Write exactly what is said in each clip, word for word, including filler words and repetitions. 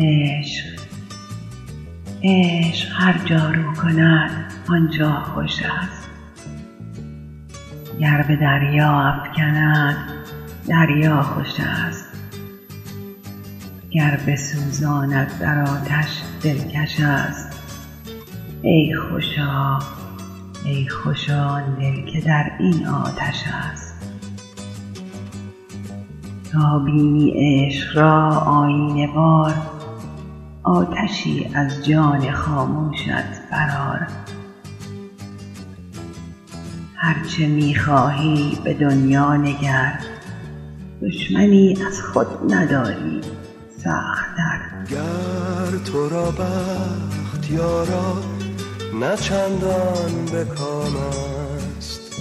عشق عشق هر جا رو کند آنجا خوش است. گر به دریا افکند دریا خوش است. گر بسوزاند در آتش دلکش است. ای خوشا ای خوشا آن دل که در این آتش است. تا بینی عشق را آیینه وار، آتشی از جان خاموشت برآر. هرچه می‌خواهی به دنیا نگر، دشمنی از خود نداری سخت‌تر. گر تو را بخت یارا نه چندان به کام است،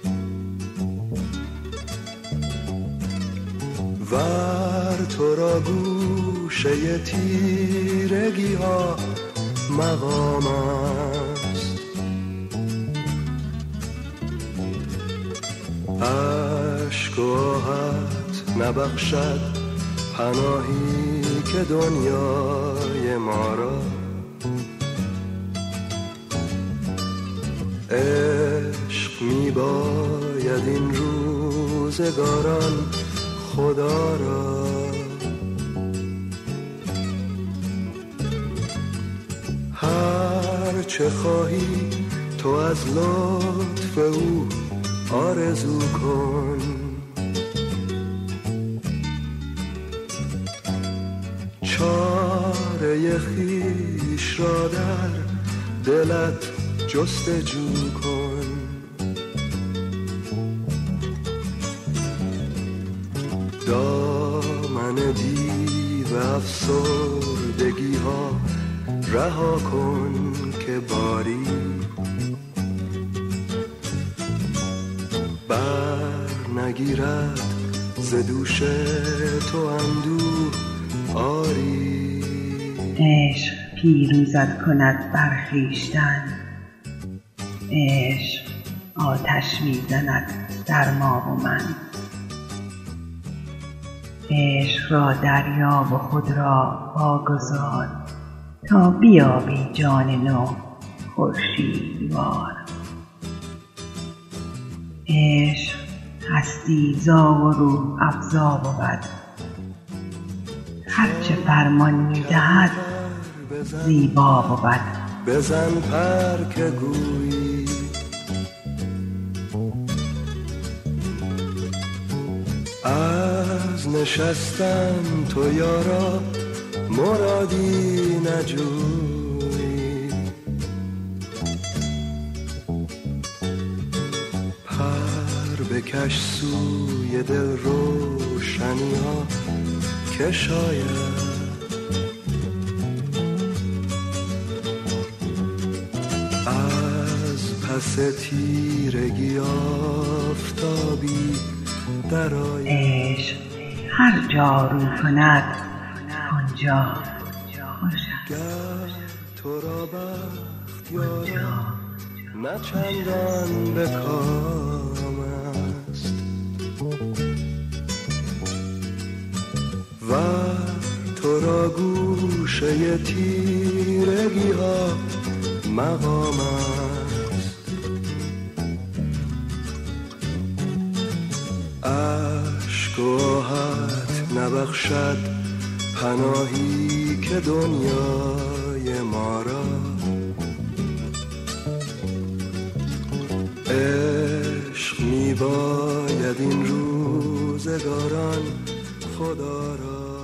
ور تو را گوشه تیرگی ها مقام است. اشک و آهت نبخشد پناهی که دنیای ما را. عشق می باید این روزگاران خدا را. هر چه خواهی تو از لطف او آرزو کن. چاره خویش را در دلت جستجو کن. دامن دیو افسردگی ها رها کن که باری بر نگیرد ز دوش تو اندوه آری. عشق پیروزت کند بر خویشتن. عشق آتش میزند در ما و من. عشق را دریاب و خود را واگذار، تا بیابی جان نو خورشیدوار. عشق هستی زا و روح افزا بود، هرچه فرمان میدهد زیبا بود. بزن پر که گویی از نشستن تو یارا مرادی نجویی. پر بکش سوی دل روشنی ها که شاید از پس تیرگی آفتابی در آید. عشق هر جا رو کند آنجا خوش است. گر تو را بخت یارا نه چندان به کام است، ور تو را گوشه تیرگی ها مقام است. اشک و آهت نبخشد پناهی که دنیای ما را. عشق می باید این روزگاران خدا را.